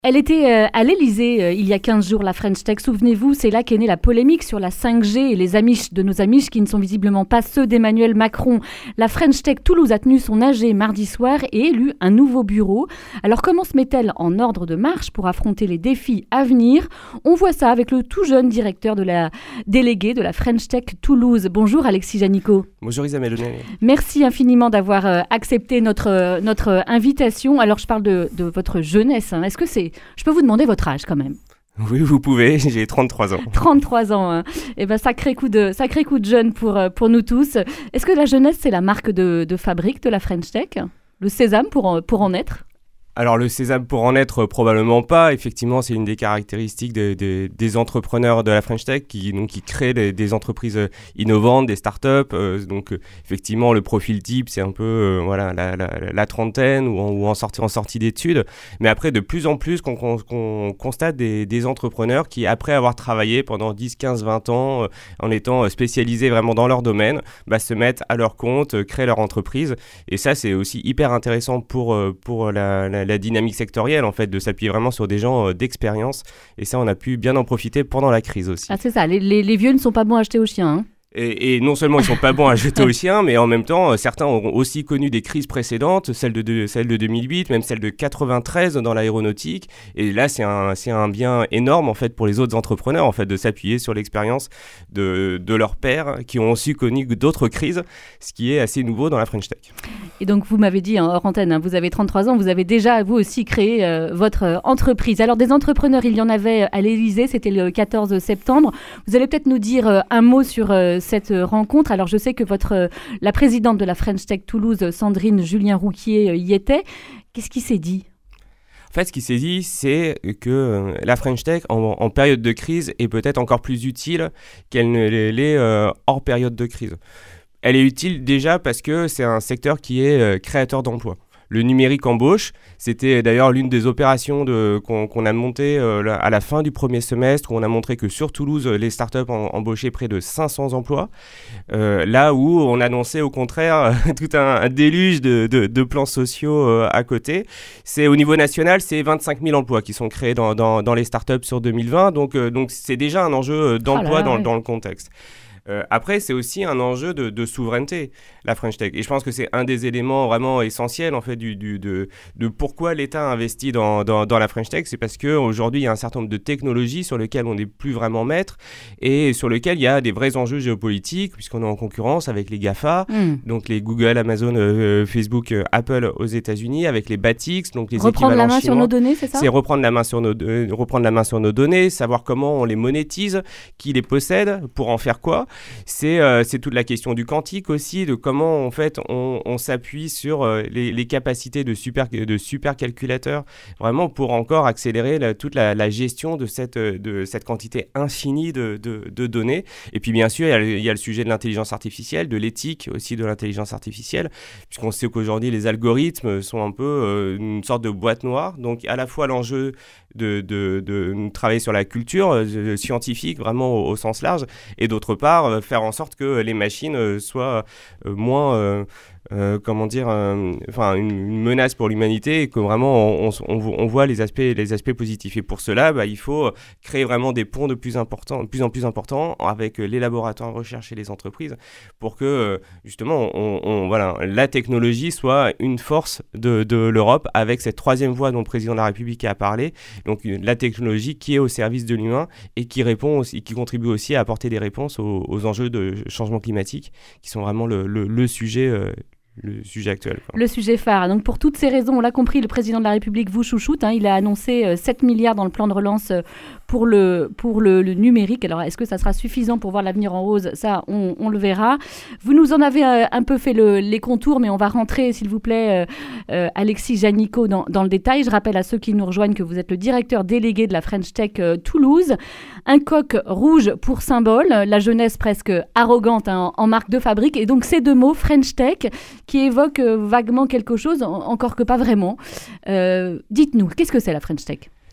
Elle était à l'Elysée il y a 15 jours, la French Tech. Souvenez-vous, c'est là qu'est née la polémique sur la 5G et les amiches de nos amiches qui ne sont visiblement pas ceux d'Emmanuel Macron. La French Tech Toulouse a tenu son AG mardi soir et élu un nouveau bureau. Alors comment se met-elle en ordre de marche pour affronter les défis à venir ? On voit ça avec le tout jeune directeur de la déléguée de la French Tech Toulouse. Bonjour Alexis Janicot. Bonjour Isabelle. Merci infiniment d'avoir accepté notre invitation. Alors je parle de votre jeunesse. Est-ce que je peux vous demander votre âge quand même ? Oui, vous pouvez, j'ai 33 ans. 33 ans, hein. Et ben sacré coup de jeune pour nous tous. Est-ce que la jeunesse, c'est la marque de fabrique de la French Tech ? Le sésame pour en être ? Alors le sésame pour en être, probablement pas. Effectivement, c'est une des caractéristiques des entrepreneurs de la French Tech qui créent des entreprises innovantes, des startups. Donc effectivement, le profil type, c'est un peu la trentaine ou en sortie d'études. Mais après, de plus en plus, qu'on constate des entrepreneurs qui, après avoir travaillé pendant 10, 15, 20 ans, en étant spécialisés vraiment dans leur domaine, se mettent à leur compte, créent leur entreprise. Et ça, c'est aussi hyper intéressant pour la dynamique sectorielle, en fait, de s'appuyer vraiment sur des gens d'expérience. Et ça, on a pu bien en profiter pendant la crise aussi. Ah, c'est ça, les vieux ne sont pas bons à acheter aux chiens, hein. Et non seulement ils sont pas bons à jeter aux chiens, mais en même temps, certains ont aussi connu des crises précédentes, celle de 2008, même celle de 93 dans l'aéronautique. Et là, c'est un bien énorme en fait pour les autres entrepreneurs en fait de s'appuyer sur l'expérience de leurs pairs qui ont aussi connu d'autres crises, ce qui est assez nouveau dans la French Tech. Et donc vous m'avez dit hors antenne, vous avez 33 ans, vous avez déjà vous aussi créé votre entreprise. Alors des entrepreneurs, il y en avait à l'Elysée, c'était le 14 septembre. Vous allez peut-être nous dire un mot sur cette rencontre. Alors je sais que la présidente de la French Tech Toulouse, Sandrine Julien-Rouquier, y était. Qu'est-ce qui s'est dit ? En fait, ce qui s'est dit, c'est que la French Tech, en période de crise, est peut-être encore plus utile qu'elle ne l'est hors période de crise. Elle est utile déjà parce que c'est un secteur qui est créateur d'emplois. Le numérique embauche, c'était d'ailleurs l'une des opérations qu'on a montées à la fin du premier semestre, où on a montré que sur Toulouse, les startups ont embauché près de 500 emplois. Là où on annonçait au contraire tout un déluge de plans sociaux à côté. C'est au niveau national, c'est 25 000 emplois qui sont créés dans les startups sur 2020. Donc c'est déjà un enjeu d'emploi dans le contexte. Après, c'est aussi un enjeu de souveraineté, la French Tech. Et je pense que c'est un des éléments vraiment essentiels en fait, de pourquoi l'État investit dans la French Tech. C'est parce qu'aujourd'hui, il y a un certain nombre de technologies sur lesquelles on n'est plus vraiment maître et sur lesquelles il y a des vrais enjeux géopolitiques, puisqu'on est en concurrence avec les GAFA, donc les Google, Amazon, Facebook, Apple aux États-Unis, avec les BATX, donc les reprendre la main chinois. Sur nos données, c'est ça ? C'est reprendre la main sur nos données, savoir comment on les monétise, qui les possède, pour en faire quoi. C'est toute la question du quantique aussi, de comment en fait on s'appuie sur les capacités de supercalculateurs, vraiment pour encore accélérer toute la gestion de cette quantité infinie de données. Et puis bien sûr, il y a le sujet de l'intelligence artificielle, de l'éthique aussi de l'intelligence artificielle, puisqu'on sait qu'aujourd'hui les algorithmes sont un peu une sorte de boîte noire, donc à la fois l'enjeu de travailler sur la culture scientifique vraiment au sens large, et d'autre part faire en sorte que les machines soient moins une menace pour l'humanité et que vraiment on voit les aspects positifs. Et pour cela, il faut créer vraiment des ponts de plus en plus importants avec les laboratoires de recherche et les entreprises pour que justement la technologie soit une force de l'Europe avec cette troisième voie dont le président de la République a parlé. Donc la technologie qui est au service de l'humain et qui contribue aussi à apporter des réponses aux enjeux de changement climatique qui sont vraiment le sujet actuel. Le sujet phare. Donc pour toutes ces raisons, on l'a compris, le président de la République vous chouchoute. Il a annoncé 7 milliards dans le plan de relance pour le numérique. Alors est-ce que ça sera suffisant pour voir l'avenir en rose ? Ça, on le verra. Vous nous en avez un peu fait les contours, mais on va rentrer, s'il vous plaît, Alexis Janicot, dans le détail. Je rappelle à ceux qui nous rejoignent que vous êtes le directeur délégué de la French Tech Toulouse. Un coq rouge pour symbole, la jeunesse presque arrogante en marque de fabrique. Et donc ces deux mots, French Tech, qui évoquent vaguement quelque chose, encore que pas vraiment. Dites-nous, qu'est-ce que c'est la French Tech ?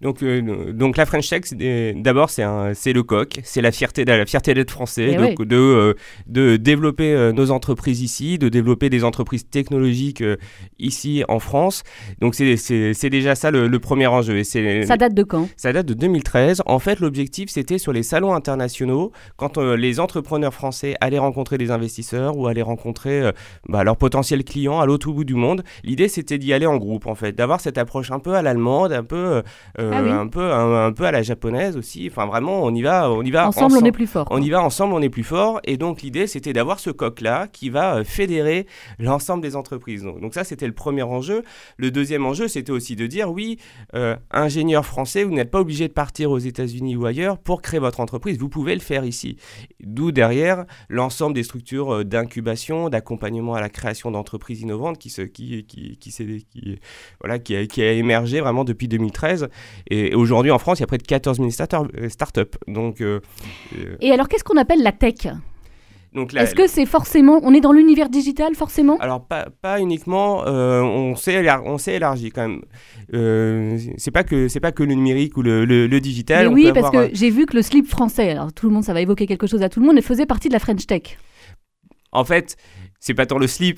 Donc la French Tech, d'abord c'est le coq, c'est la fierté d'être français, de développer nos entreprises ici, de développer des entreprises technologiques ici en France. Donc c'est déjà ça le premier enjeu. Ça date de quand ? Ça date de 2013. En fait, l'objectif c'était sur les salons internationaux, quand les entrepreneurs français allaient rencontrer des investisseurs ou allaient rencontrer leurs potentiels clients à l'autre bout du monde. L'idée c'était d'y aller en groupe en fait, d'avoir cette approche un peu à l'allemande, un peu à la japonaise aussi. Enfin vraiment, on y va ensemble. On est plus fort. On y va ensemble, on est plus fort. Et donc l'idée, c'était d'avoir ce coq-là qui va fédérer l'ensemble des entreprises. Donc ça, c'était le premier enjeu. Le deuxième enjeu, c'était aussi de dire oui, ingénieurs français, vous n'êtes pas obligé de partir aux États-Unis ou ailleurs pour créer votre entreprise. Vous pouvez le faire ici. D'où derrière l'ensemble des structures d'incubation, d'accompagnement à la création d'entreprises innovantes qui a émergé vraiment depuis 2013. Et aujourd'hui, en France, il y a près de 14 000 startups. Et alors, qu'est-ce qu'on appelle la tech ? Donc est-ce que c'est forcément... On est dans l'univers digital, forcément ? Alors, pas uniquement. On s'est élargi quand même. C'est pas que le numérique ou le digital. Mais oui, parce que j'ai vu que le slip français, alors tout le monde, ça va évoquer quelque chose à tout le monde, faisait partie de la French Tech. En fait... C'est pas tant le slip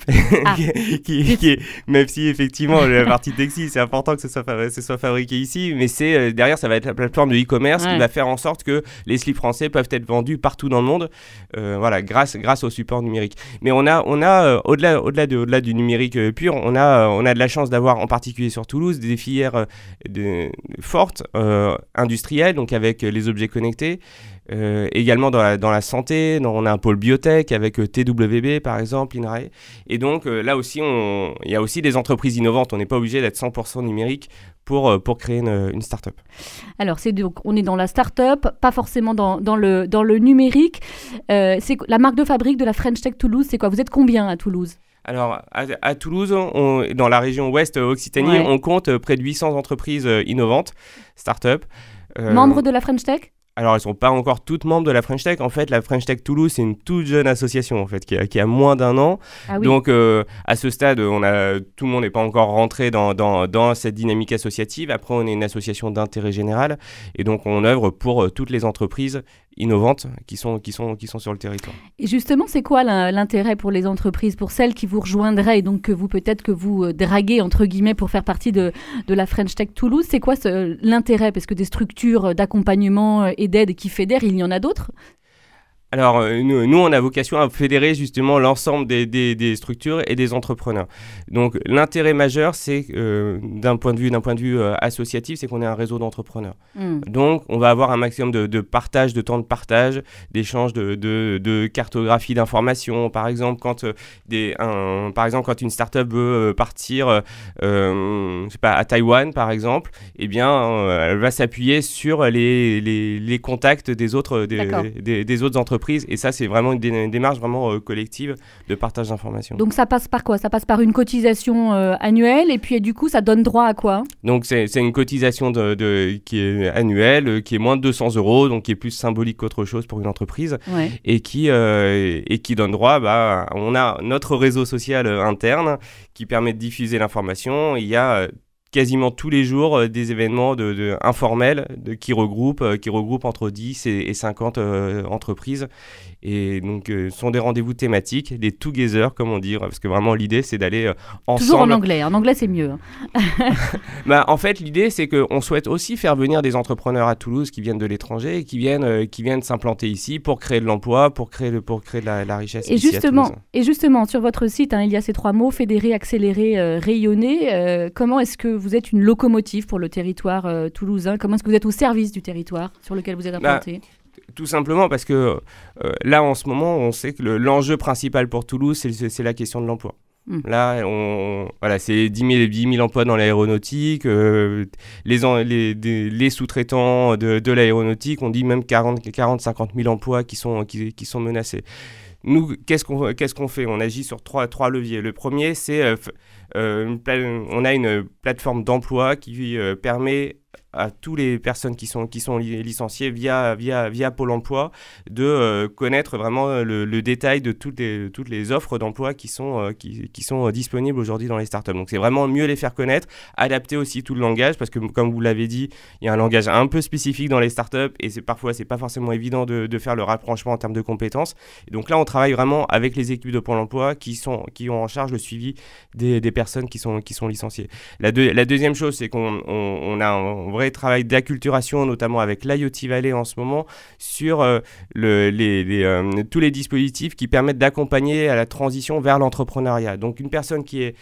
qui est, même si effectivement la partie textile c'est important que ce soit fabriqué ici, mais derrière ça va être la plateforme de e-commerce qui va faire en sorte que les slips français peuvent être vendus partout dans le monde, grâce au support numérique. Mais on a au-delà du numérique pur, on a de la chance d'avoir en particulier sur Toulouse des filières fortes industrielles, donc avec les objets connectés. Également dans la santé, on a un pôle biotech avec TWB par exemple, INRAE. Et donc là aussi, il y a aussi des entreprises innovantes. On n'est pas obligé d'être 100% numérique pour créer une start-up. Alors, on est dans la start-up, pas forcément dans le numérique. C'est la marque de fabrique de la French Tech Toulouse, c'est quoi ? Vous êtes combien à Toulouse ? Alors, à Toulouse, dans la région ouest Occitanie, on compte près de 800 entreprises innovantes, start-up. Membres de la French Tech ? Alors, elles ne sont pas encore toutes membres de la French Tech. En fait, la French Tech Toulouse, c'est une toute jeune association en fait, qui a moins d'1 an. Ah oui. Donc, à ce stade, tout le monde n'est pas encore rentré dans cette dynamique associative. Après, on est une association d'intérêt général. Et donc, on œuvre pour toutes les entreprises innovantes qui sont sur le territoire. Et justement, c'est quoi l'intérêt pour les entreprises, pour celles qui vous rejoindraient et donc que vous draguez entre guillemets pour faire partie de la French Tech Toulouse? C'est quoi l'intérêt? Parce que des structures d'accompagnement et d'aide qui fédèrent, il y en a d'autres? Alors, nous, on a vocation à fédérer justement l'ensemble des structures et des entrepreneurs. Donc, l'intérêt majeur, c'est d'un point de vue associatif, c'est qu'on est un réseau d'entrepreneurs. Donc, on va avoir un maximum de partage, de temps de partage, d'échange de cartographie d'informations. Par exemple, quand une start-up veut partir, à Taïwan, par exemple, eh bien, elle va s'appuyer sur les contacts des autres entreprises. Et ça, c'est vraiment une démarche vraiment collective de partage d'informations. Donc, ça passe par quoi? Ça passe par une cotisation annuelle et puis du coup, ça donne droit à quoi? Donc, c'est une cotisation qui est annuelle, qui est moins de 200 €, donc qui est plus symbolique qu'autre chose pour une entreprise. Ouais. Et qui donne droit, on a notre réseau social interne qui permet de diffuser l'information. Il y a quasiment tous les jours des événements informels qui regroupent entre 10 et 50 entreprises. Et donc, ce sont des rendez-vous thématiques, des together, comme on dit, parce que vraiment, l'idée, c'est d'aller ensemble. Toujours en anglais. En anglais, c'est mieux. En fait, l'idée, c'est qu'on souhaite aussi faire venir des entrepreneurs à Toulouse qui viennent de l'étranger et qui viennent s'implanter ici pour créer de l'emploi, pour créer de la richesse. Et justement, sur votre site, il y a ces 3 mots, fédérer, accélérer, rayonner. Comment est-ce que vous êtes une locomotive pour le territoire toulousain? Comment est-ce que vous êtes au service du territoire sur lequel vous êtes implanté? Tout simplement parce que là, en ce moment, on sait que l'enjeu principal pour Toulouse, c'est la question de l'emploi. Là, c'est 10 000 emplois dans l'aéronautique. Les sous-traitants de l'aéronautique, on dit même 50 000 emplois qui sont menacés. Nous, qu'est-ce qu'on fait? On agit sur trois leviers. Le premier, c'est on a une plateforme d'emploi qui permet à toutes les personnes qui sont licenciées via Pôle emploi de connaître vraiment le détail de toutes les offres d'emploi qui sont disponibles aujourd'hui dans les startups. Donc c'est vraiment mieux les faire connaître, adapter aussi tout le langage, parce que comme vous l'avez dit, il y a un langage un peu spécifique dans les startups et parfois c'est pas forcément évident de faire le rapprochement en termes de compétences. Et donc là on travaille vraiment avec les équipes de Pôle emploi qui ont en charge le suivi des personnes qui sont licenciées. La deuxième chose, c'est qu'on a un vrai travail d'acculturation, notamment avec l'IoT Valley en ce moment, sur tous les dispositifs qui permettent d'accompagner à la transition vers l'entrepreneuriat. Donc une personne qui est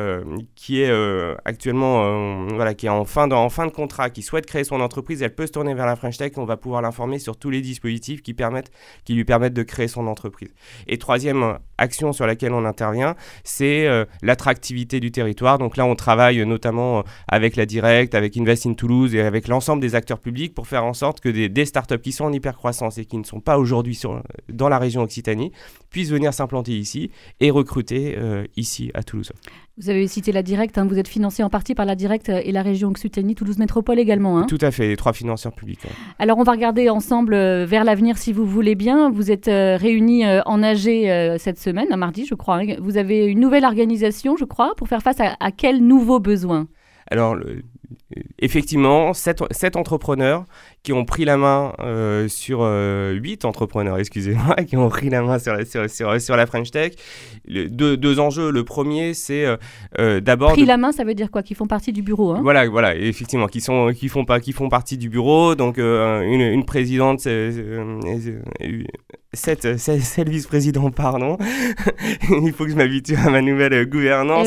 actuellement qui est en fin de contrat, qui souhaite créer son entreprise, elle peut se tourner vers la French Tech. On va pouvoir l'informer sur tous les dispositifs qui lui permettent de créer son entreprise. Et troisième action sur laquelle on intervient, c'est l'attractivité du territoire. Donc là, on travaille notamment avec la Direct, avec Invest in Toulouse et avec l'ensemble des acteurs publics pour faire en sorte que des startups qui sont en hypercroissance et qui ne sont pas aujourd'hui dans la région Occitanie puissent venir s'implanter ici et recruter ici à Toulouse. Vous avez cité la Direct, vous êtes financé en partie par la Direct et la région Occitanie, Toulouse Métropole également. Tout à fait, les 3 financeurs publics. Alors on va regarder ensemble vers l'avenir si vous voulez bien. Vous êtes réunis en AG cette semaine, un mardi je crois. Vous avez une nouvelle organisation je crois pour faire face à quels nouveaux besoins ? Alors, effectivement, 7 entrepreneurs qui ont pris la main sur 8 entrepreneurs, excusez-moi, qui ont pris la main sur la French Tech. Deux enjeux. Le premier, c'est d'abord... Pris la main, ça veut dire quoi ? Qui font partie du bureau, Voilà, effectivement, qui font partie du bureau. Donc, une présidente... 7 vice-présidents, pardon. Il faut que je m'habitue à ma nouvelle gouvernance.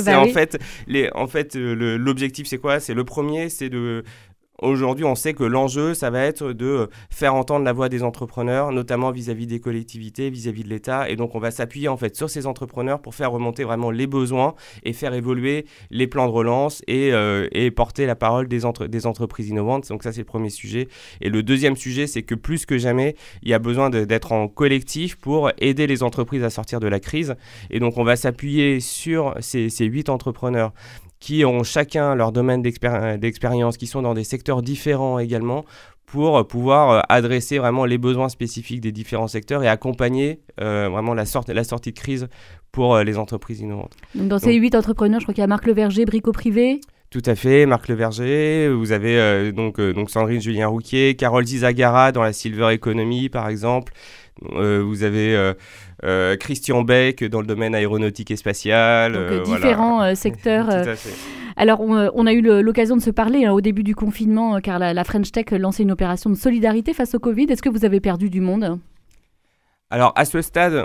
L'objectif, c'est quoi ? C'est le premier, c'est de... Aujourd'hui, on sait que l'enjeu, ça va être de faire entendre la voix des entrepreneurs, notamment vis-à-vis des collectivités, vis-à-vis de l'État. Et donc, on va s'appuyer en fait sur ces entrepreneurs pour faire remonter vraiment les besoins et faire évoluer les plans de relance et porter la parole des entreprises innovantes. Donc ça, c'est le premier sujet. Et le deuxième sujet, c'est que plus que jamais, il y a besoin d'être en collectif pour aider les entreprises à sortir de la crise. Et donc, on va s'appuyer sur ces 8 entrepreneurs qui ont chacun leur domaine d'expérience, qui sont dans des secteurs différents également, pour pouvoir adresser vraiment les besoins spécifiques des différents secteurs et accompagner vraiment la sortie de crise pour les entreprises innovantes. Donc dans ces 8 entrepreneurs, je crois qu'il y a Marc Leverger, Brico Privé. Tout à fait, Marc Leverger, vous avez donc Sandrine Julien Rouquier, Carole Zizagara dans la Silver Economy par exemple. Vous avez Christian Beck dans le domaine aéronautique et spatial. Donc, différents secteurs. Tout à fait. Alors, on a eu l'occasion de se parler au début du confinement, car la French Tech lançait une opération de solidarité face au Covid. Est-ce que vous avez perdu du monde ? Alors, à ce stade,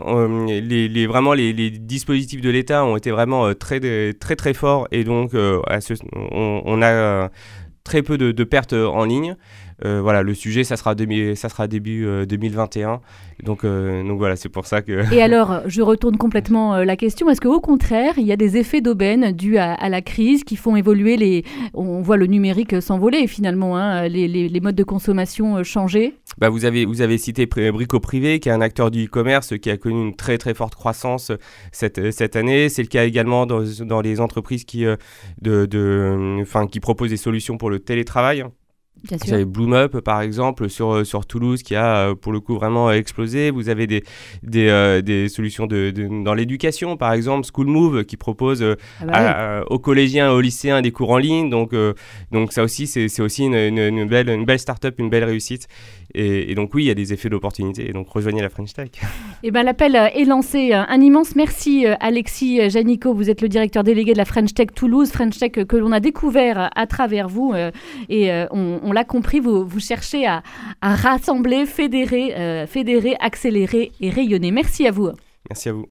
les dispositifs de l'État ont été vraiment très, très, très forts. Et donc, on a très peu de pertes en ligne. Le sujet, ça sera début 2021. Donc voilà, c'est pour ça que... Et alors, je retourne complètement la question. Est-ce qu'au contraire, il y a des effets d'aubaine dus à la crise qui font évoluer on voit le numérique s'envoler finalement, les modes de consommation changer ? Vous avez cité Brico Privé, qui est un acteur du e-commerce qui a connu une très très forte croissance cette année. C'est le cas également dans les entreprises qui proposent des solutions pour le télétravail. Vous avez Bloomup par exemple sur Toulouse qui a pour le coup vraiment explosé. Vous avez des solutions dans l'éducation, par exemple School Move qui propose aux collégiens et aux lycéens des cours en ligne. Donc ça aussi c'est aussi une belle start-up, une belle réussite. Et donc oui, il y a des effets d'opportunité. Et donc rejoignez la French Tech. L'appel est lancé. Un immense merci Alexis Janicot. Vous êtes le directeur délégué de la French Tech Toulouse. French Tech que l'on a découvert à travers vous. On l'a compris, vous cherchez à rassembler, fédérer, accélérer et rayonner. Merci à vous. Merci à vous.